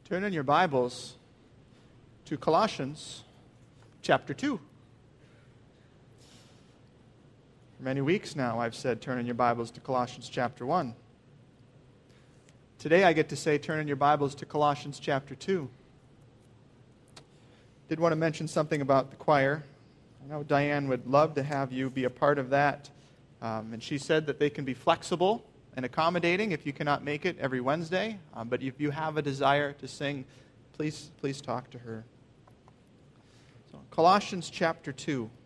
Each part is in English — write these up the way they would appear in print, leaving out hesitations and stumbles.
Turn in your Bibles to Colossians chapter 2. For many weeks now I've said turn in your Bibles to Colossians chapter 1. Today I get to say turn in your Bibles to Colossians chapter 2. Did want to mention something about the choir. I know Diane would love to have you be a part of that. And she said that they can be flexible and accommodating if you cannot make it every Wednesday. But if you have a desire to sing, please talk to her. So, Colossians chapter 2. I'm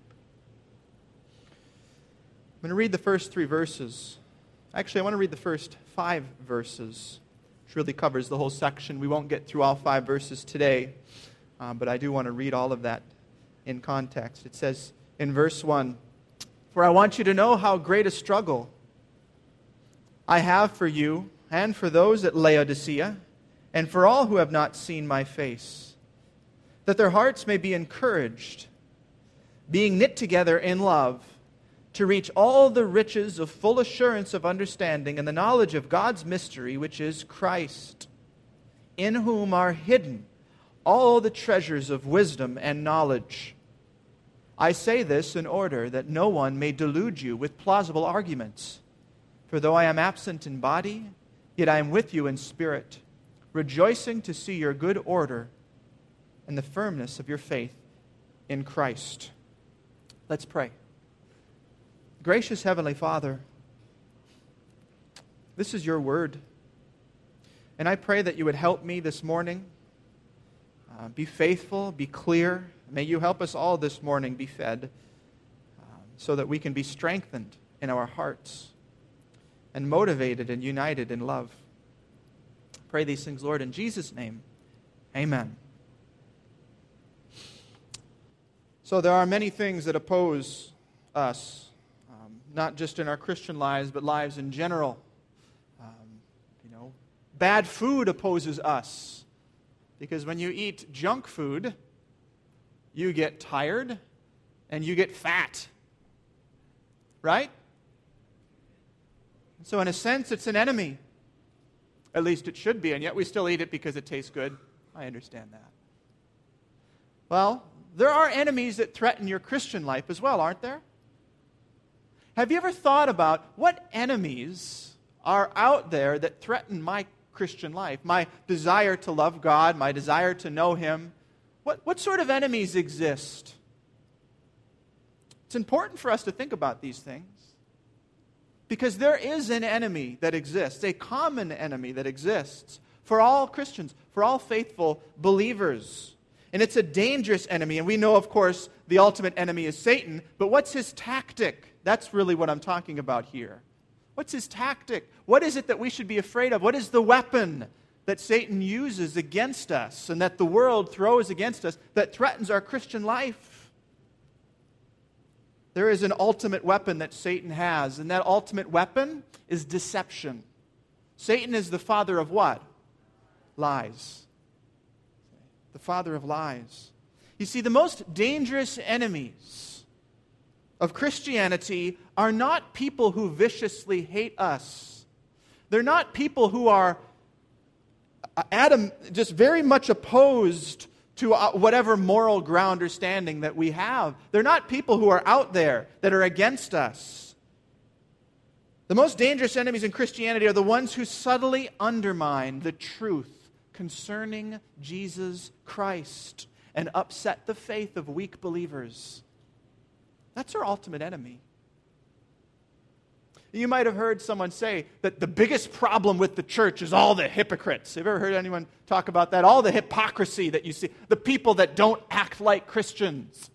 going to read the first 3 verses. Actually, I want to read the first 5 verses, which really covers the whole section. We won't get through all 5 verses today, but I do want to read all of that in context. It says in verse 1, "For I want you to know how great a struggle I have for you and for those at Laodicea and for all who have not seen my face, that their hearts may be encouraged, being knit together in love, to reach all the riches of full assurance of understanding and the knowledge of God's mystery, which is Christ, in whom are hidden all the treasures of wisdom and knowledge. I say this in order that no one may delude you with plausible arguments. For though I am absent in body, yet I am with you in spirit, rejoicing to see your good order and the firmness of your faith in Christ." Let's pray. Gracious Heavenly Father, this is your word, and I pray that you would help me this morning. Be faithful, be clear. May you help us all this morning be fed so that we can be strengthened in our hearts and motivated and united in love. Pray these things, Lord, in Jesus' name. Amen. So there are many things that oppose us, not just in our Christian lives, but lives in general. Bad food opposes us, because when you eat junk food, you get tired and you get fat. Right? So in a sense, it's an enemy. At least it should be, and yet we still eat it because it tastes good. I understand that. Well, there are enemies that threaten your Christian life as well, aren't there? Have you ever thought about what enemies are out there that threaten my Christian life? My desire to love God, my desire to know Him. What sort of enemies exist? It's important for us to think about these things, because there is an enemy that exists, a common enemy that exists for all Christians, for all faithful believers. And it's a dangerous enemy. And we know, of course, the ultimate enemy is Satan. But what's his tactic? That's really what I'm talking about here. What's his tactic? What is it that we should be afraid of? What is the weapon that Satan uses against us and that the world throws against us that threatens our Christian life? There is an ultimate weapon that Satan has, and that ultimate weapon is deception. Satan is the father of what? Lies. The father of lies. You see, the most dangerous enemies of Christianity are not people who viciously hate us. They're not people who are just very much opposed to whatever moral ground or standing that we have. They're not people who are out there that are against us. The most dangerous enemies in Christianity are the ones who subtly undermine the truth concerning Jesus Christ and upset the faith of weak believers. That's our ultimate enemy. You might have heard someone say that the biggest problem with the church is all the hypocrites. Have you ever heard anyone talk about that? All the hypocrisy that you see. The people that don't act like Christians.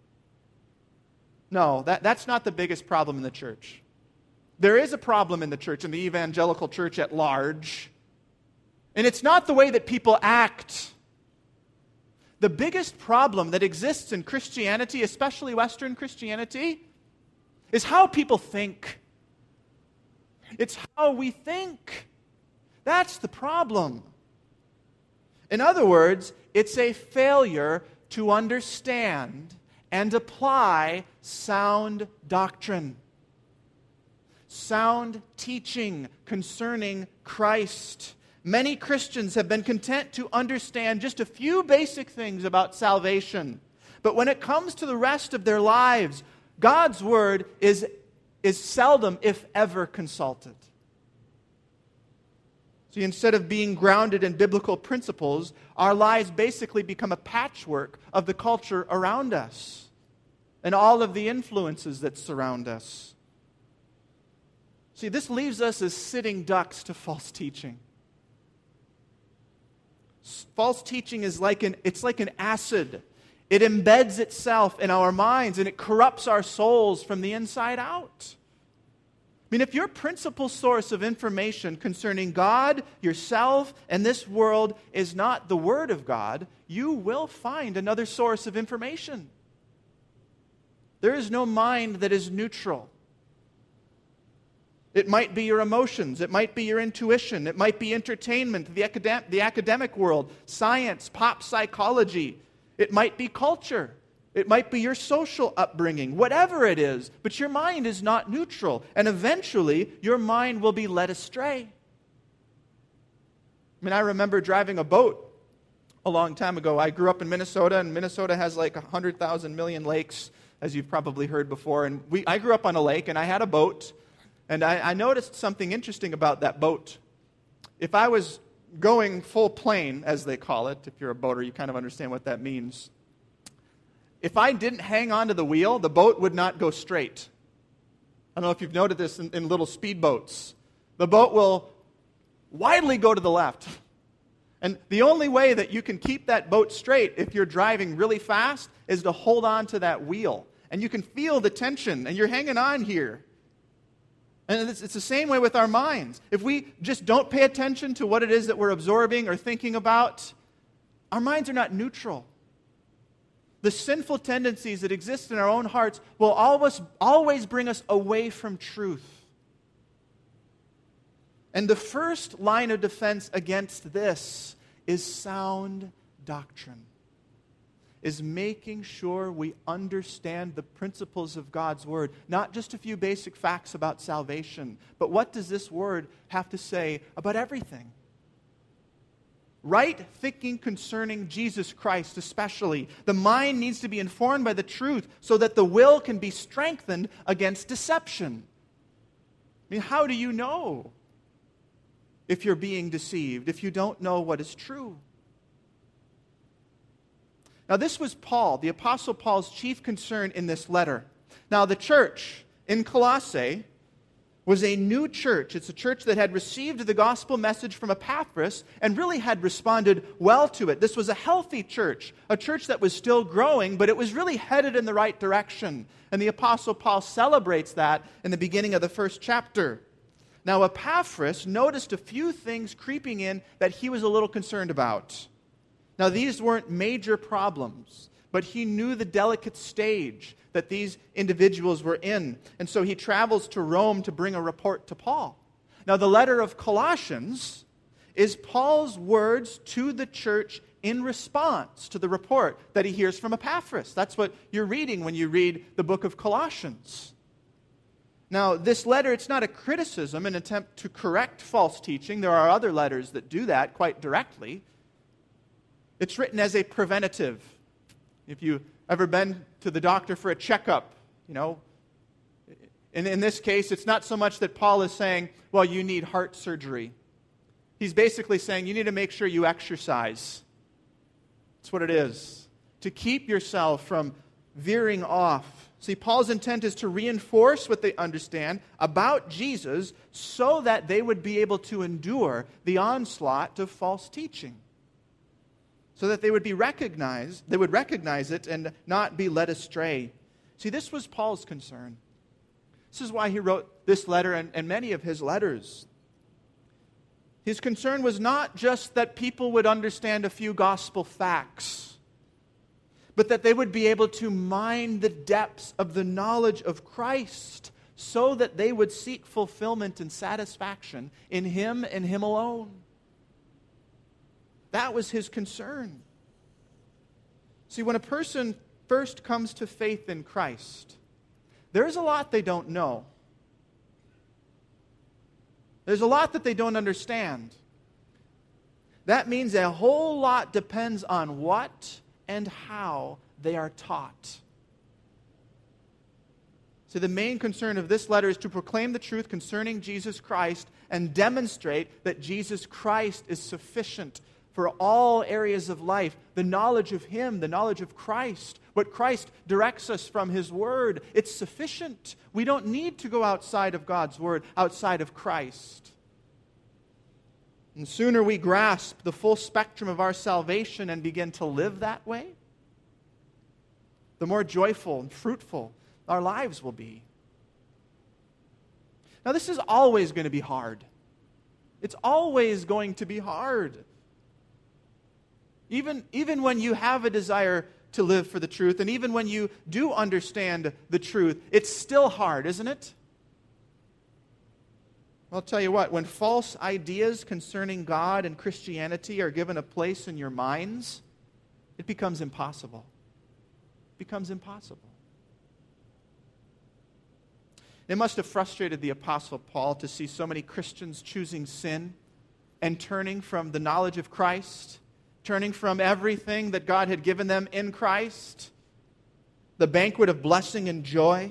No, that's not the biggest problem in the church. There is a problem in the church, in the evangelical church at large. And it's not the way that people act. The biggest problem that exists in Christianity, especially Western Christianity, is how people think. It's how we think. That's the problem. In other words, it's a failure to understand and apply sound doctrine, sound teaching concerning Christ Many Christians have been content to understand just a few basic things about salvation. But when it comes to the rest of their lives, God's Word is seldom, if ever, consulted. See, instead of being grounded in biblical principles, our lives basically become a patchwork of the culture around us and all of the influences that surround us. See, this leaves us as sitting ducks to false teaching. False teaching is like an acid. It embeds itself in our minds and it corrupts our souls from the inside out. I mean, if your principal source of information concerning God, yourself, and this world is not the Word of God, you will find another source of information. There is no mind that is neutral. It might be your emotions. It might be your intuition. It might be entertainment, the academic world, science, pop psychology. It might be culture. It might be your social upbringing, whatever it is. But your mind is not neutral. And eventually, your mind will be led astray. I mean, I remember driving a boat a long time ago. I grew up in Minnesota, and Minnesota has like 100,000 million lakes, as you've probably heard before. And I grew up on a lake, and I had a boat. And I noticed something interesting about that boat. If I was going full plane, as they call it, if you're a boater, you kind of understand what that means. If I didn't hang onto the wheel, the boat would not go straight. I don't know if you've noted this in little speedboats. The boat will widely go to the left. And the only way that you can keep that boat straight if you're driving really fast is to hold on to that wheel. And you can feel the tension, and you're hanging on here. And it's the same way with our minds. If we just don't pay attention to what it is that we're absorbing or thinking about, our minds are not neutral. The sinful tendencies that exist in our own hearts will always bring us away from truth. And the first line of defense against this is sound doctrine. Is making sure we understand the principles of God's Word. Not just a few basic facts about salvation, but what does this Word have to say about everything? Right thinking concerning Jesus Christ especially. The mind needs to be informed by the truth so that the will can be strengthened against deception. I mean, how do you know if you're being deceived, if you don't know what is true? Now, this was Paul, the Apostle Paul's chief concern in this letter. Now, the church in Colossae was a new church. It's a church that had received the gospel message from Epaphras and really had responded well to it. This was a healthy church, a church that was still growing, but it was really headed in the right direction. And the Apostle Paul celebrates that in the beginning of the first chapter. Now, Epaphras noticed a few things creeping in that he was a little concerned about. Now, these weren't major problems, but he knew the delicate stage that these individuals were in. And so he travels to Rome to bring a report to Paul. Now, the letter of Colossians is Paul's words to the church in response to the report that he hears from Epaphras. That's what you're reading when you read the book of Colossians. Now, this letter, it's not a criticism, an attempt to correct false teaching. There are other letters that do that quite directly. It's written as a preventative. If you've ever been to the doctor for a checkup, in this case, it's not so much that Paul is saying, well, you need heart surgery. He's basically saying you need to make sure you exercise. That's what it is. To keep yourself from veering off. See, Paul's intent is to reinforce what they understand about Jesus so that they would be able to endure the onslaught of false teaching. So that they would recognize it and not be led astray. See, this was Paul's concern. This is why he wrote this letter and many of his letters. His concern was not just that people would understand a few gospel facts, but that they would be able to mine the depths of the knowledge of Christ so that they would seek fulfillment and satisfaction in Him and Him alone. That was his concern. See, when a person first comes to faith in Christ, there's a lot they don't know. There's a lot that they don't understand. that means a whole lot depends on what and how they are taught. So the main concern of this letter is to proclaim the truth concerning Jesus Christ and demonstrate that Jesus Christ is sufficient for all areas of life. The knowledge of Him, the knowledge of Christ, what Christ directs us from His Word, it's sufficient. We don't need to go outside of God's Word, outside of Christ. And the sooner we grasp the full spectrum of our salvation and begin to live that way, the more joyful and fruitful our lives will be. Now, this is always going to be hard. It's always going to be hard. Even when you have a desire to live for the truth, and even when you do understand the truth, it's still hard, isn't it? I'll tell you what, when false ideas concerning God and Christianity are given a place in your minds, it becomes impossible. It becomes impossible. It must have frustrated the Apostle Paul to see so many Christians choosing sin and turning from the knowledge of Christ, turning from everything that God had given them in Christ, the banquet of blessing and joy.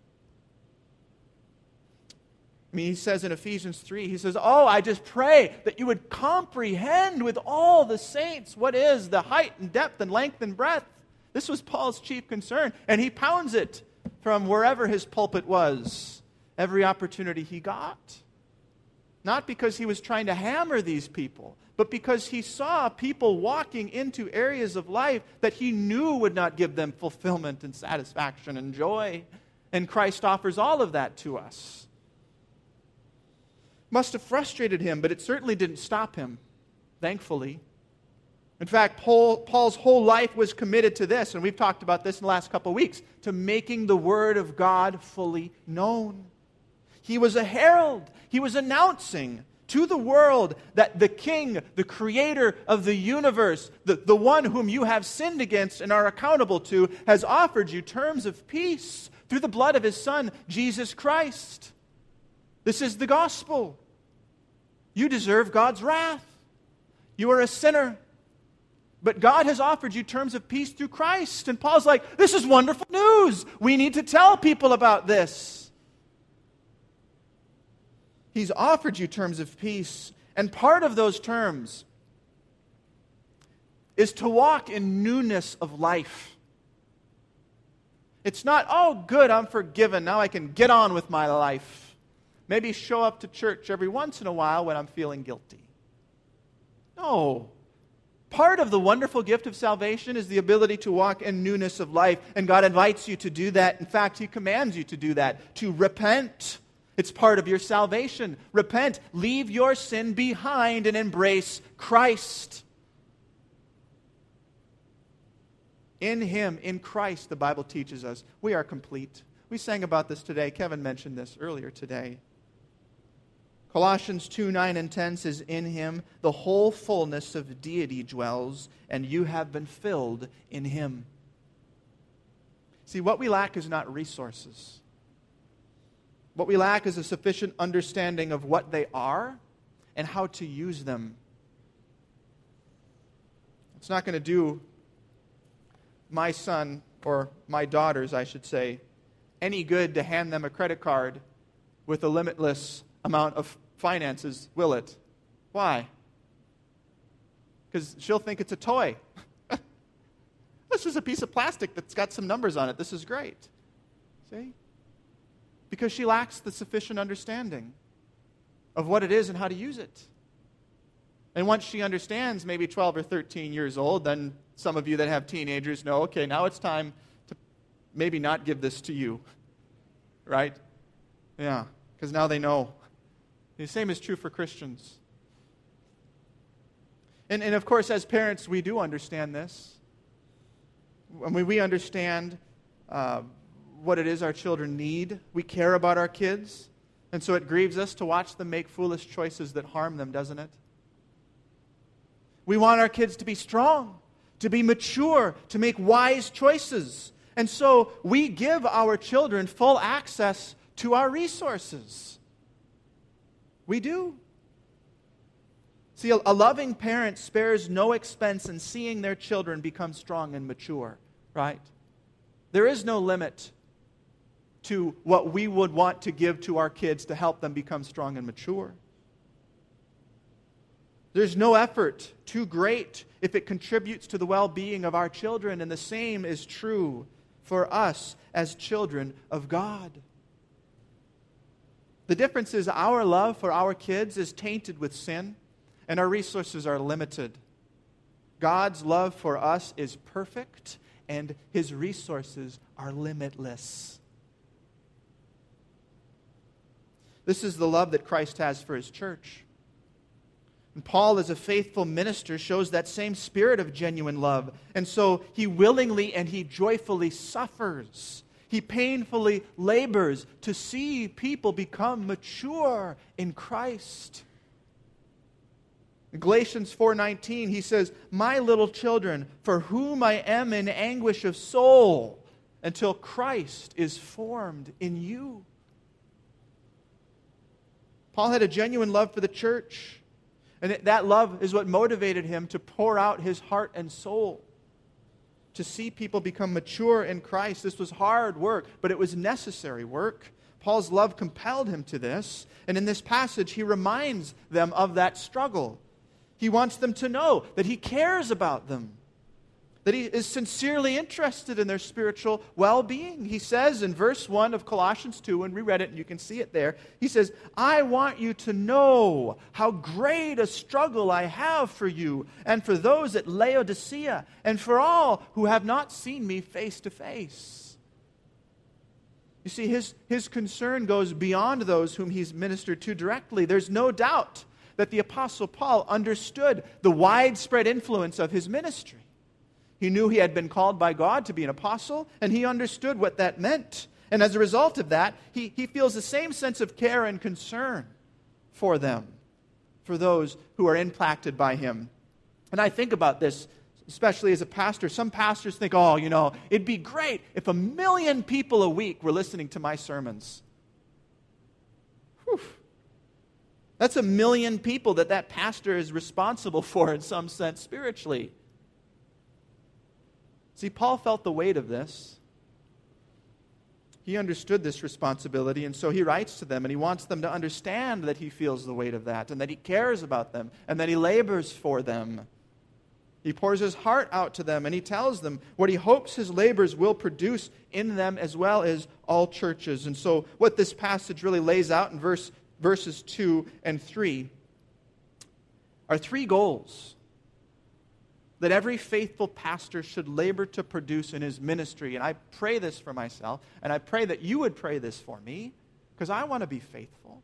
I mean, he says in Ephesians 3, he says, I just pray that you would comprehend with all the saints what is the height and depth and length and breadth. This was Paul's chief concern, and he pounds it from wherever his pulpit was, every opportunity he got. Not because he was trying to hammer these people, but because he saw people walking into areas of life that he knew would not give them fulfillment and satisfaction and joy. And Christ offers all of that to us. Must have frustrated him, but it certainly didn't stop him, thankfully. In fact, Paul's whole life was committed to this, and we've talked about this in the last couple of weeks, to making the Word of God fully known. He was a herald. He was announcing to the world that the King, the Creator of the universe, the one whom you have sinned against and are accountable to, has offered you terms of peace through the blood of His Son, Jesus Christ. This is the gospel. You deserve God's wrath. You are a sinner. But God has offered you terms of peace through Christ. And Paul's like, this is wonderful news. We need to tell people about this. He's offered you terms of peace. And part of those terms is to walk in newness of life. It's not, good, I'm forgiven. Now I can get on with my life. Maybe show up to church every once in a while when I'm feeling guilty. No. Part of the wonderful gift of salvation is the ability to walk in newness of life. And God invites you to do that. In fact, He commands you to do that, to repent. It's part of your salvation. Repent. Leave your sin behind and embrace Christ. In Him, in Christ, the Bible teaches us, we are complete. We sang about this today. Kevin mentioned this earlier today. Colossians 2:9 and 10 says, in Him the whole fullness of deity dwells, and you have been filled in Him. See, what we lack is not resources. What we lack is a sufficient understanding of what they are and how to use them. It's not going to do my son, or my daughters, I should say, any good to hand them a credit card with a limitless amount of finances, will it? Why? Because she'll think it's a toy. This is a piece of plastic that's got some numbers on it. This is great. See? Because she lacks the sufficient understanding of what it is and how to use it. And once she understands, maybe 12 or 13 years old, then some of you that have teenagers know, okay, now it's time to maybe not give this to you. Right? Yeah, because now they know. The same is true for Christians. And of course, as parents, we do understand this. I mean, we understand what it is our children need. We care about our kids. And so it grieves us to watch them make foolish choices that harm them, doesn't it? We want our kids to be strong, to be mature, to make wise choices. And so we give our children full access to our resources. We do. See, a loving parent spares no expense in seeing their children become strong and mature, right? There is no limit to what we would want to give to our kids to help them become strong and mature. There's no effort too great if it contributes to the well-being of our children, and the same is true for us as children of God. The difference is our love for our kids is tainted with sin, and our resources are limited. God's love for us is perfect, and His resources are limitless. This is the love that Christ has for His church. And Paul, as a faithful minister, shows that same spirit of genuine love. And so he willingly and he joyfully suffers. He painfully labors to see people become mature in Christ. In Galatians 4:19, he says, "My little children, for whom I am in anguish of soul, until Christ is formed in you." Paul had a genuine love for the church. And that love is what motivated him to pour out his heart and soul, to see people become mature in Christ. This was hard work, but it was necessary work. Paul's love compelled him to this. And in this passage, he reminds them of that struggle. He wants them to know that he cares about them, that he is sincerely interested in their spiritual well-being. He says in verse 1 of Colossians 2, and we read it and you can see it there, he says, "I want you to know how great a struggle I have for you and for those at Laodicea and for all who have not seen me face to face." You see, his concern goes beyond those whom he's ministered to directly. There's no doubt that the Apostle Paul understood the widespread influence of his ministry. He knew he had been called by God to be an apostle, and he understood what that meant. And as a result of that, he feels the same sense of care and concern for them, for those who are impacted by him. And I think about this, especially as a pastor. Some pastors think, it'd be great if 1 million people a week were listening to my sermons. Whew. That's 1 million people that pastor is responsible for in some sense spiritually. See, Paul felt the weight of this. He understood this responsibility, and so he writes to them, and he wants them to understand that he feels the weight of that, and that he cares about them, and that he labors for them. He pours his heart out to them, and he tells them what he hopes his labors will produce in them as well as all churches. And so what this passage really lays out in verses 2 and 3 are 3 goals that every faithful pastor should labor to produce in his ministry. And I pray this for myself, and I pray that you would pray this for me, because I want to be faithful.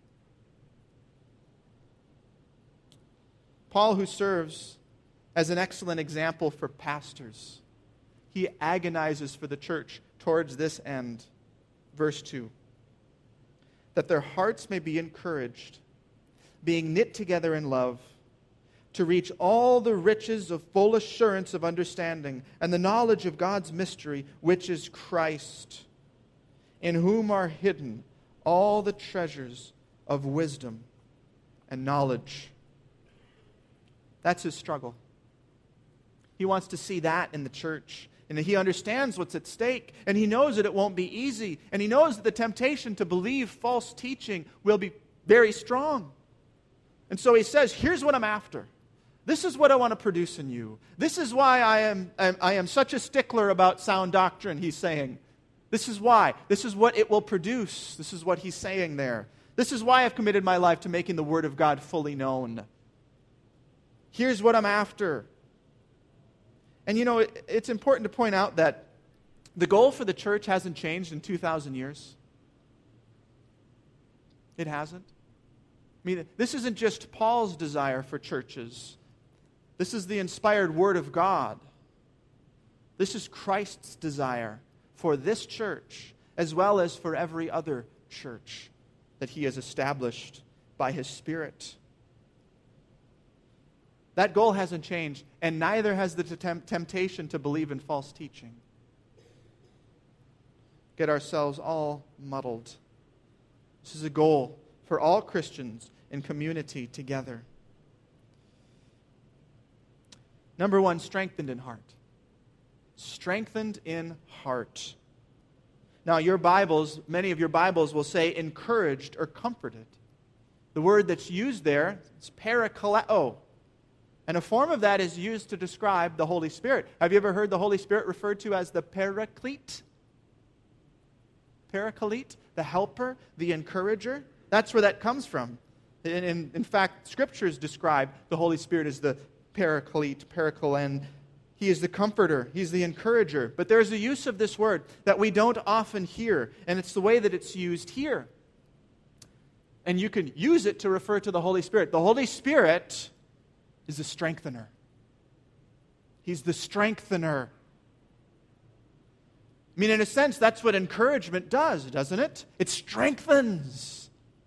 Paul, who serves as an excellent example for pastors, he agonizes for the church towards this end. Verse 2, that their hearts may be encouraged, being knit together in love, to reach all the riches of full assurance of understanding and the knowledge of God's mystery, which is Christ, in whom are hidden all the treasures of wisdom and knowledge. That's his struggle. He wants to see that in the church. And he understands what's at stake. And he knows that it won't be easy. And he knows that the temptation to believe false teaching will be very strong. And so he says, here's what I'm after. This is what I want to produce in you. This is why I am such a stickler about sound doctrine, he's saying. This is why. This is what it will produce. This is what he's saying there. This is why I've committed my life to making the Word of God fully known. Here's what I'm after. And it's important to point out that the goal for the church hasn't changed in 2,000 years. It hasn't. I mean, this isn't just Paul's desire for churches. This is the inspired Word of God. This is Christ's desire for this church, as well as for every other church that he has established by his Spirit. That goal hasn't changed, and neither has the temptation to believe in false teaching. Get ourselves all muddled. This is a goal for all Christians in community together. Number one, strengthened in heart. Strengthened in heart. Now, your Bibles, many of your Bibles will say encouraged or comforted. The word that's used there is parakaleo. And a form of that is used to describe the Holy Spirit. Have you ever heard the Holy Spirit referred to as the Paraclete? Paraclete, the helper, the encourager. That's where that comes from. In fact, Scriptures describe the Holy Spirit as the Paraclete, Parakalen. He is the comforter. He's the encourager. But there's a use of this word that we don't often hear, and it's the way that it's used here. And you can use it to refer to the Holy Spirit. The Holy Spirit is a strengthener. He's the strengthener. I mean, in a sense, that's what encouragement does, doesn't it? It strengthens.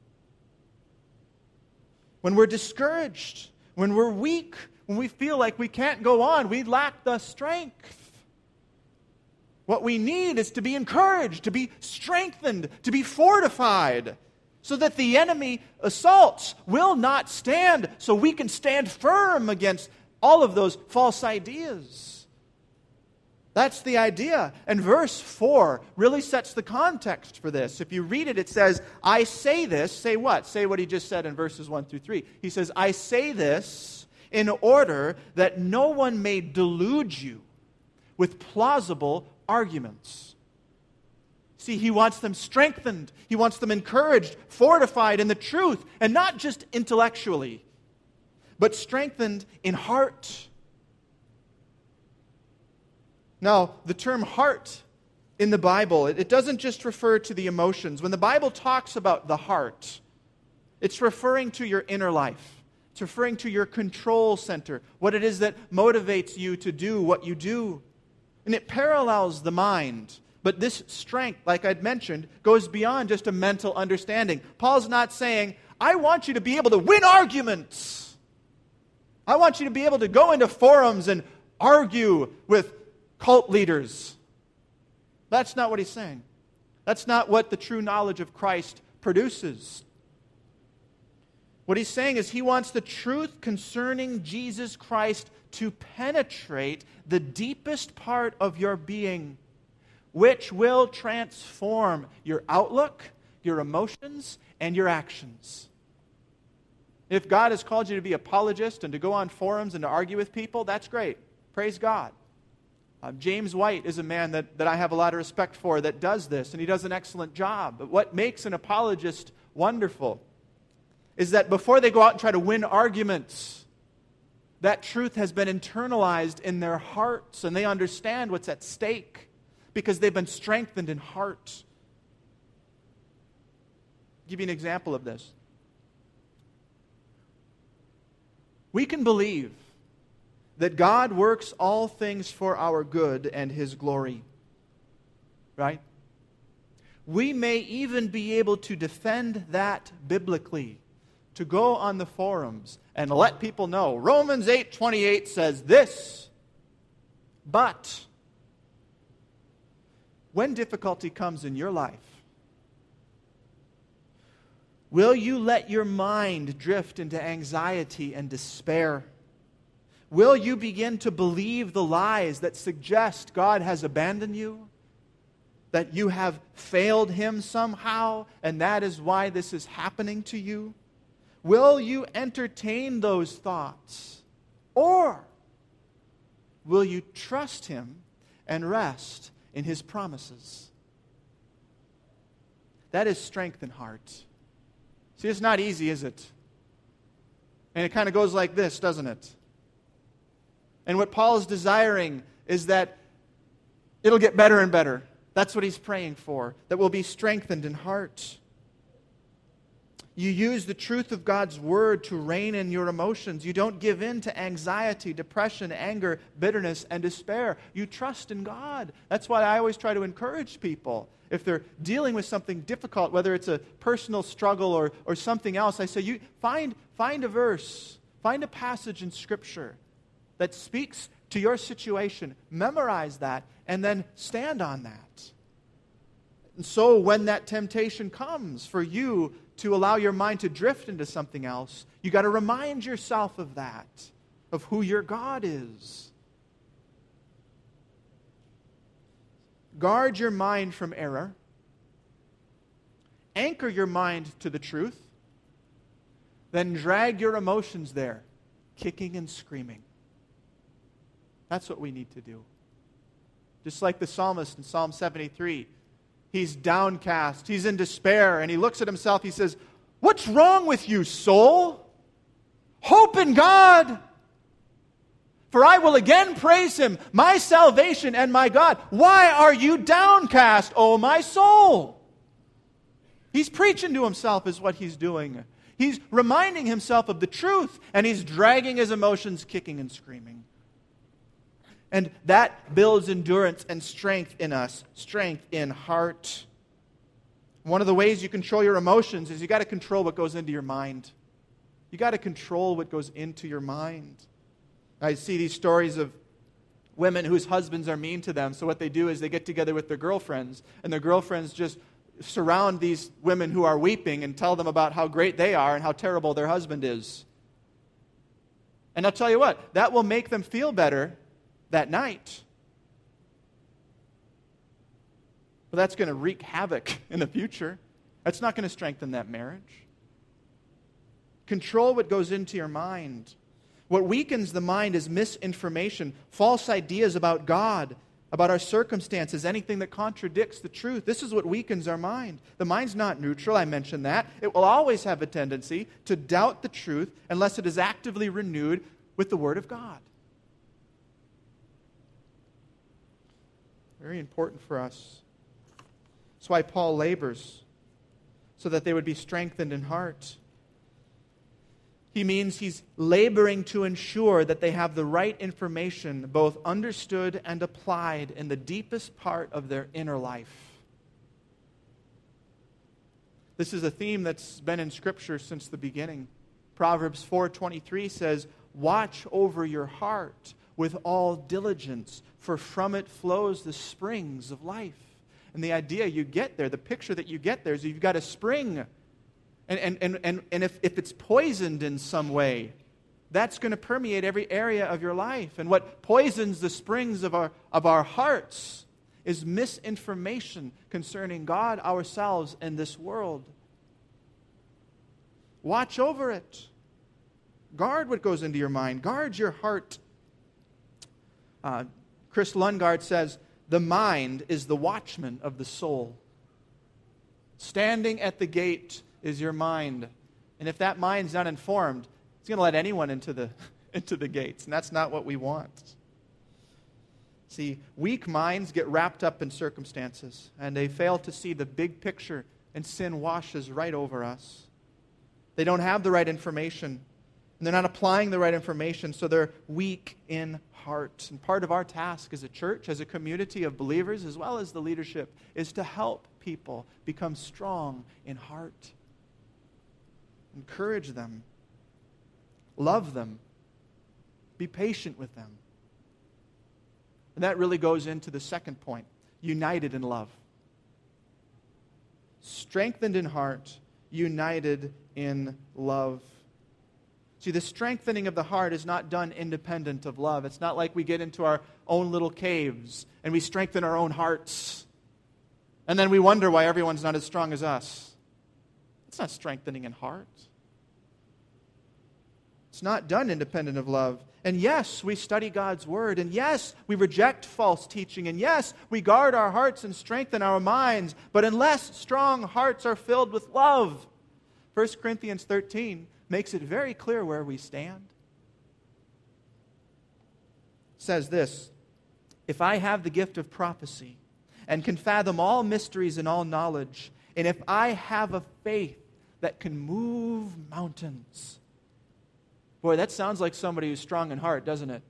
When we're discouraged, when we're weak, when we feel like we can't go on, we lack the strength. What we need is to be encouraged, to be strengthened, to be fortified, so that the enemy assaults will not stand, so we can stand firm against all of those false ideas. That's the idea. And verse 4 really sets the context for this. If you read it, it says, I say this. Say what? Say what he just said in verses 1 through 3. He says, I say this in order that no one may delude you with plausible arguments. See, he wants them strengthened. He wants them encouraged, fortified in the truth, and not just intellectually, but strengthened in heart. Now, the term heart in the Bible, it doesn't just refer to the emotions. When the Bible talks about the heart, it's referring to your inner life. It's referring to your control center, what it is that motivates you to do what you do. And it parallels the mind. But this strength, like I'd mentioned, goes beyond just a mental understanding. Paul's not saying, I want you to be able to win arguments. I want you to be able to go into forums and argue with cult leaders. That's not what he's saying. That's not what the true knowledge of Christ produces. What he's saying is he wants the truth concerning Jesus Christ to penetrate the deepest part of your being, which will transform your outlook, your emotions, and your actions. If God has called you to be an apologist and to go on forums and to argue with people, that's great. Praise God. James White is a man that I have a lot of respect for that does this, and he does an excellent job. But what makes an apologist wonderful is that before they go out and try to win arguments, that truth has been internalized in their hearts, and they understand what's at stake, because they've been strengthened in heart. I'll give you an example of this. We can believe that God works all things for our good and His glory. Right? We may even be able to defend that biblically, to go on the forums and let people know Romans 8:28 says this, but when difficulty comes in your life, will you let your mind drift into anxiety and despair? Will you begin to believe the lies that suggest God has abandoned you? That you have failed Him somehow, and that is why this is happening to you? Will you entertain those thoughts? Or will you trust Him and rest in His promises? That is strength in heart. See, it's not easy, is it? And it kind of goes like this, doesn't it? And what Paul is desiring is that it'll get better and better. That's what he's praying for, that we'll be strengthened in heart. You use the truth of God's Word to rein in your emotions. You don't give in to anxiety, depression, anger, bitterness, and despair. You trust in God. That's why I always try to encourage people. If they're dealing with something difficult, whether it's a personal struggle or something else, I say, you find a verse, find a passage in Scripture that speaks to your situation. Memorize that, and then stand on that. And so when that temptation comes for you to allow your mind to drift into something else, you got to remind yourself of that, of who your God is. Guard your mind from error. Anchor your mind to the truth. Then drag your emotions there, kicking and screaming. That's what we need to do. Just like the psalmist in Psalm 73. He's downcast, he's in despair, and he looks at himself, he says, "What's wrong with you, soul? Hope in God. For I will again praise Him, my salvation and my God. Why are you downcast, O my soul?" He's preaching to himself is what he's doing. He's reminding himself of the truth, and he's dragging his emotions, kicking and screaming. And that builds endurance and strength in us, strength in heart. One of the ways you control your emotions is you got to control what goes into your mind. You got to control what goes into your mind. I see these stories of women whose husbands are mean to them. So what they do is they get together with their girlfriends, and their girlfriends just surround these women who are weeping and tell them about how great they are and how terrible their husband is. And I'll tell you what, that will make them feel better that night. But that's going to wreak havoc in the future. That's not going to strengthen that marriage. Control what goes into your mind. What weakens the mind is misinformation, false ideas about God, about our circumstances, anything that contradicts the truth. This is what weakens our mind. The mind's not neutral, I mentioned that. It will always have a tendency to doubt the truth unless it is actively renewed with the Word of God. Very important for us. That's why Paul labors, so that they would be strengthened in heart. He means he's laboring to ensure that they have the right information both understood and applied in the deepest part of their inner life. This is a theme that's been in Scripture since the beginning. Proverbs 4:23 says, "Watch over your heart with all diligence, for from it flows the springs of life." And the idea you get there, the picture that you get there is you've got a spring. And if it's poisoned in some way, that's going to permeate every area of your life. And what poisons the springs of our hearts is misinformation concerning God, ourselves, and this world. Watch over it. Guard what goes into your mind. Guard your heart. Chris Lundgaard says, "The mind is the watchman of the soul." Standing at the gate is your mind. And if that mind's not informed, it's going to let anyone into the gates. And that's not what we want. See, weak minds get wrapped up in circumstances, and they fail to see the big picture, and sin washes right over us. They don't have the right information, and they're not applying the right information, so they're weak in heart. And part of our task as a church, as a community of believers, as well as the leadership, is to help people become strong in heart. Encourage them. Love them. Be patient with them. And that really goes into the second point, united in love. Strengthened in heart, united in love. See, the strengthening of the heart is not done independent of love. It's not like we get into our own little caves and we strengthen our own hearts. And then we wonder why everyone's not as strong as us. It's not strengthening in heart. It's not done independent of love. And yes, we study God's Word. And yes, we reject false teaching. And yes, we guard our hearts and strengthen our minds. But unless strong hearts are filled with love, 1 Corinthians 13 makes it very clear where we stand. It says this, "If I have the gift of prophecy and can fathom all mysteries and all knowledge, and if I have a faith that can move mountains." Boy, that sounds like somebody who's strong in heart, doesn't it?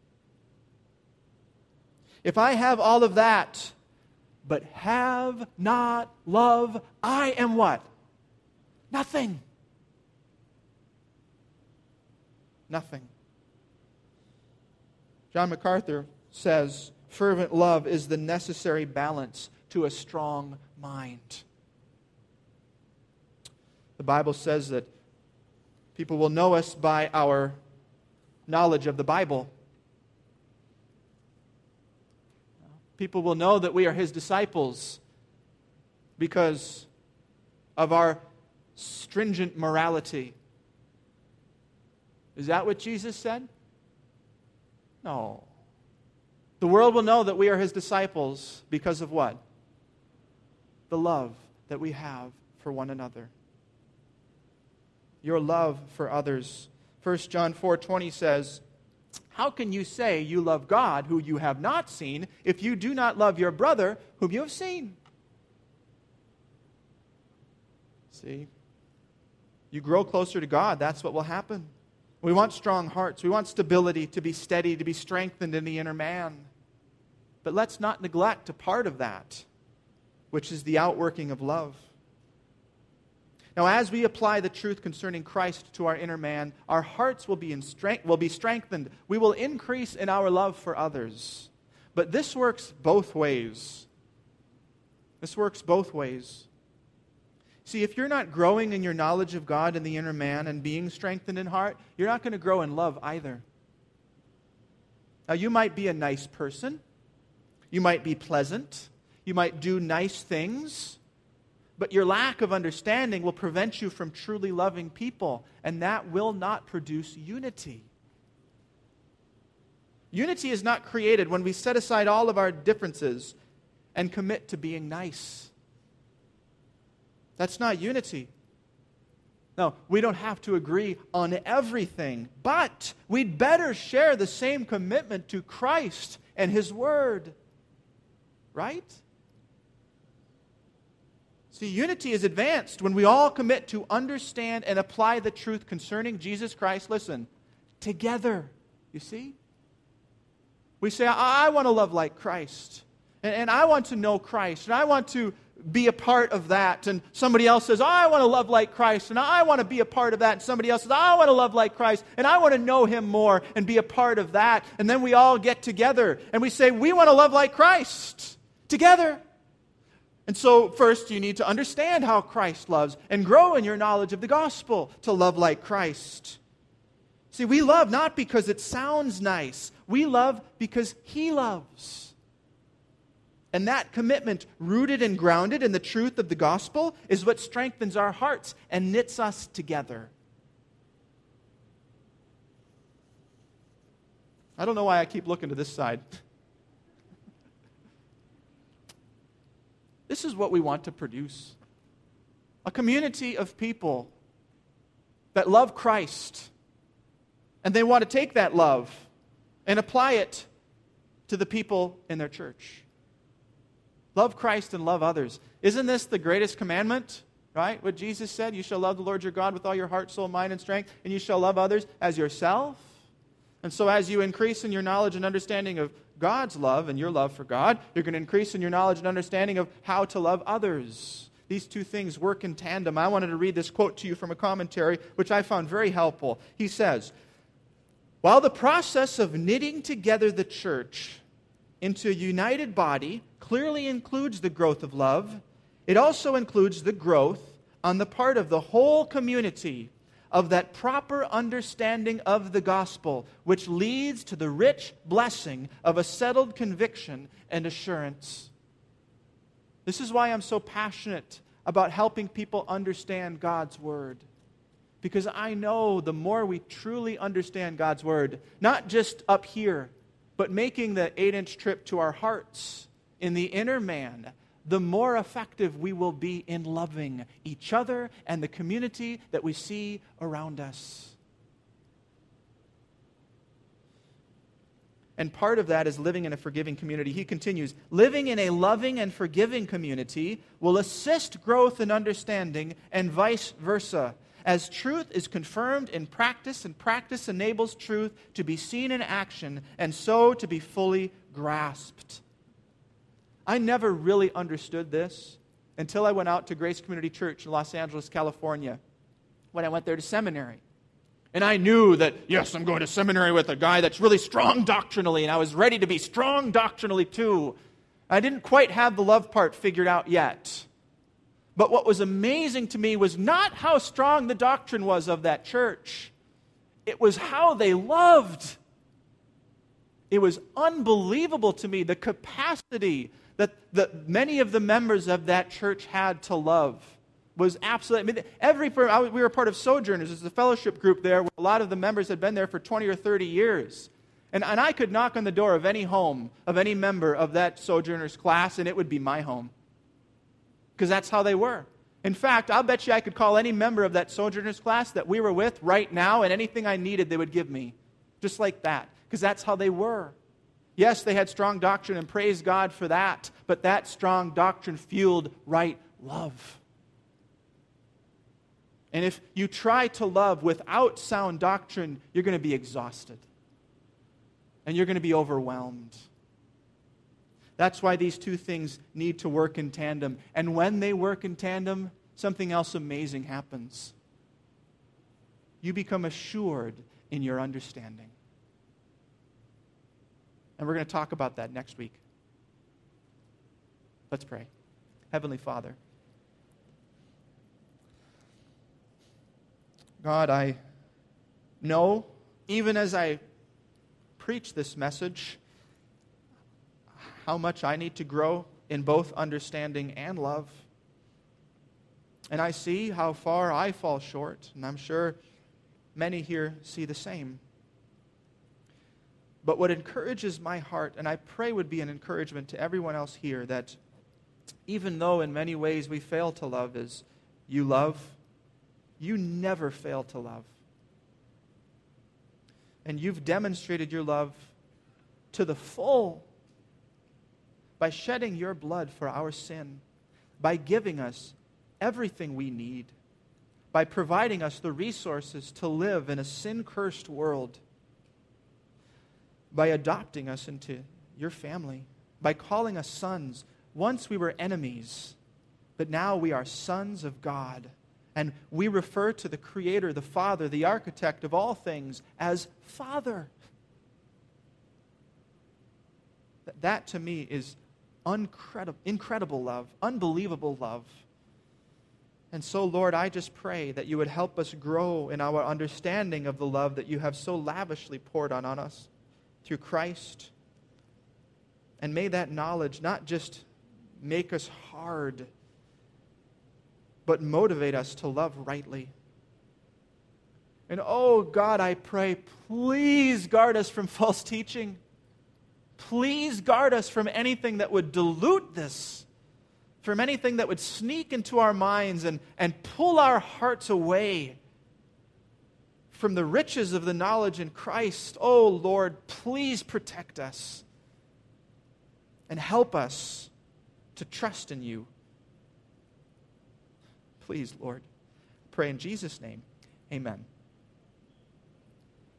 If I have all of that, but have not love, I am what? Nothing. Nothing. John MacArthur says, fervent love is the necessary balance to a strong mind. The Bible says that people will know us by our knowledge of the Bible. People will know that we are His disciples because of our stringent morality. Is that what Jesus said? No. The world will know that we are His disciples because of what? The love that we have for one another. Your love for others. 1 John 4:20 says, "How can you say you love God who you have not seen if you do not love your brother whom you have seen?" See? You grow closer to God, that's what will happen. We want strong hearts. We want stability, to be steady, to be strengthened in the inner man. But let's not neglect a part of that, which is the outworking of love. Now, as we apply the truth concerning Christ to our inner man, our hearts will be strengthened. We will increase in our love for others. But this works both ways. This works both ways. See, if you're not growing in your knowledge of God in the inner man and being strengthened in heart, you're not going to grow in love either. Now, you might be a nice person. You might be pleasant. You might do nice things. But your lack of understanding will prevent you from truly loving people, and that will not produce unity. Unity is not created when we set aside all of our differences and commit to being nice. That's not unity. No, we don't have to agree on everything, but we'd better share the same commitment to Christ and His Word. Right? See, unity is advanced when we all commit to understand and apply the truth concerning Jesus Christ, listen, together. You see? We say, I want to love like Christ, and I want to know Christ, and I want to be a part of that. And somebody else says, I want to love like Christ, and I want to be a part of that. And somebody else says, I want to love like Christ, and I want to know Him more and be a part of that. And then we all get together, and we say, we want to love like Christ together. And so first you need to understand how Christ loves and grow in your knowledge of the gospel to love like Christ. See, we love not because it sounds nice. We love because He loves. And that commitment, rooted and grounded in the truth of the gospel, is what strengthens our hearts and knits us together. I don't know why I keep looking to this side. This is what we want to produce. A community of people that love Christ. And they want to take that love and apply it to the people in their church. Love Christ and love others. Isn't this the greatest commandment? Right? What Jesus said, you shall love the Lord your God with all your heart, soul, mind, and strength, and you shall love others as yourself. And so as you increase in your knowledge and understanding of God's love and your love for God, you're going to increase in your knowledge and understanding of how to love others. These two things work in tandem. I wanted to read this quote to you from a commentary, which I found very helpful. He says, while the process of knitting together the church into a united body clearly includes the growth of love, it also includes the growth on the part of the whole community of that proper understanding of the gospel, which leads to the rich blessing of a settled conviction and assurance. This is why I'm so passionate about helping people understand God's Word. Because I know the more we truly understand God's Word, not just up here, but making the 8-inch trip to our hearts in the inner man, the more effective we will be in loving each other and the community that we see around us. And part of that is living in a forgiving community. He continues, living in a loving and forgiving community will assist growth and understanding and vice versa. As truth is confirmed in practice, and practice enables truth to be seen in action, and so to be fully grasped. I never really understood this until I went out to Grace Community Church in Los Angeles, California, when I went there to seminary. And I knew that, yes, I'm going to seminary with a guy that's really strong doctrinally, and I was ready to be strong doctrinally too. I didn't quite have the love part figured out yet. But what was amazing to me was not how strong the doctrine was of that church. it was how they loved. It was unbelievable to me, the capacity that many of the members of that church had to love was absolutely. We were part of Sojourners. It's a fellowship group there where a lot of the members had been there for 20 or 30 years. And I could knock on the door of any home, of any member of that Sojourners class, and it would be my home. Because that's how they were. In fact, I'll bet you I could call any member of that Sojourners class that we were with right now, and anything I needed they would give me. Just like that. Because that's how they were. Yes, they had strong doctrine, and praise God for that. But that strong doctrine fueled right love. And if you try to love without sound doctrine, you're going to be exhausted. And you're going to be overwhelmed. That's why these two things need to work in tandem. And when they work in tandem, something else amazing happens. You become assured in your understanding. And we're going to talk about that next week. Let's pray. Heavenly Father, God, I know, even as I preach this message, how much I need to grow in both understanding and love. And I see how far I fall short, and I'm sure many here see the same. But what encourages my heart, and I pray would be an encouragement to everyone else here, that even though in many ways we fail to love, is you love, you never fail to love. And you've demonstrated your love to the full by shedding your blood for our sin, by giving us everything we need, by providing us the resources to live in a sin-cursed world, by adopting us into your family, by calling us sons. Once we were enemies, but now we are sons of God. And we refer to the Creator, the Father, the Architect of all things as Father. That to me is incredible love, unbelievable love. And so, Lord, I just pray that you would help us grow in our understanding of the love that you have so lavishly poured on us through Christ. And may that knowledge not just make us hard, but motivate us to love rightly. And oh God, I pray, please guard us from false teaching. Please guard us from anything that would dilute this, from anything that would sneak into our minds and pull our hearts away from the riches of the knowledge in Christ. Oh Lord, please protect us and help us to trust in you. Please, Lord, pray in Jesus' name. Amen.